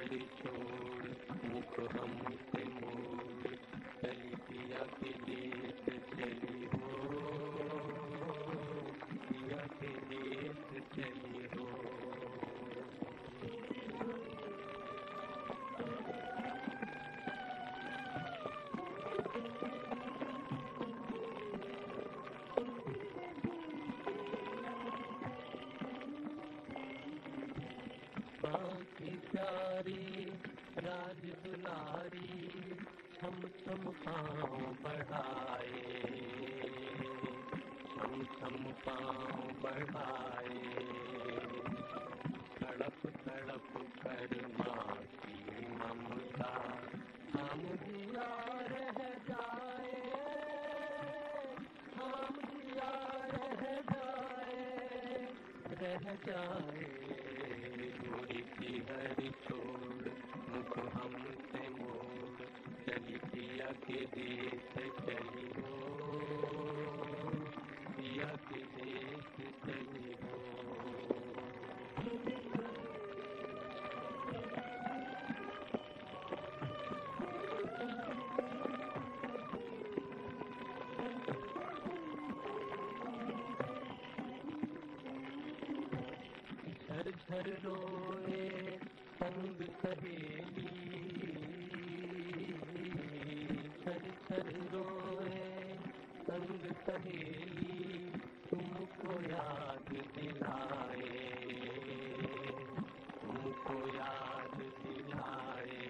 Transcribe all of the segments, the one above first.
हर छोड़ मुख हमसे मोड़, चली पिया के देश चली हो, पिया के देश चली हो। बाकी प्यारी राज दुलारी छम छम पाँव बढ़ाए, छम छम पाँव बढ़ाए, तड़प तड़प कर माँ की ममता हम दिया रह जाए, हम दिया रह जाए। गोरी की हर छोड़ मुख हमसे मोड़, चली पिया के देश चली हो, पिया के देश चली हो। झर झर रोए संग सहेली, झर झर रोए संग सहेली, तुमको याद दिलाए, तुमको याद दिलाए।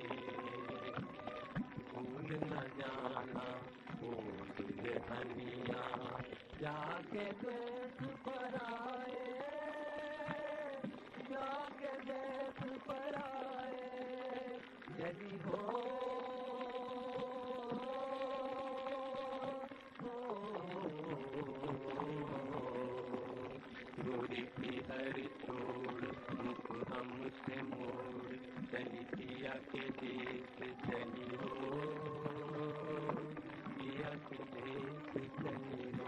भूल न जाना वो दुल्हनिया जाके देश पर आए, जाके देश पर आए। यदि हो गोरी की हर छोड़ मुख हमसे मोड़, चली पिया के देश चली हो, पिया के देश चली हो।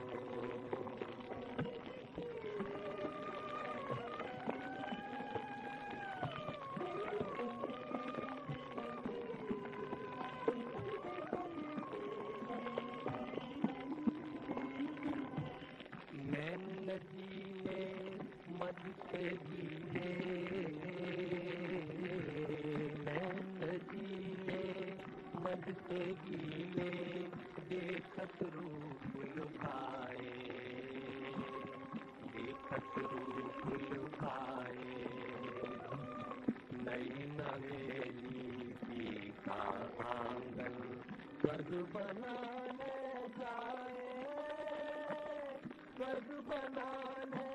नदी में मध से गीले, नदी में मध से गीले, देखत रूप लुभाए, देखत रूप लुभाए। नई नवेली की का आंगन स्वर्ग बनाने जाए, स्वर्ग बनाने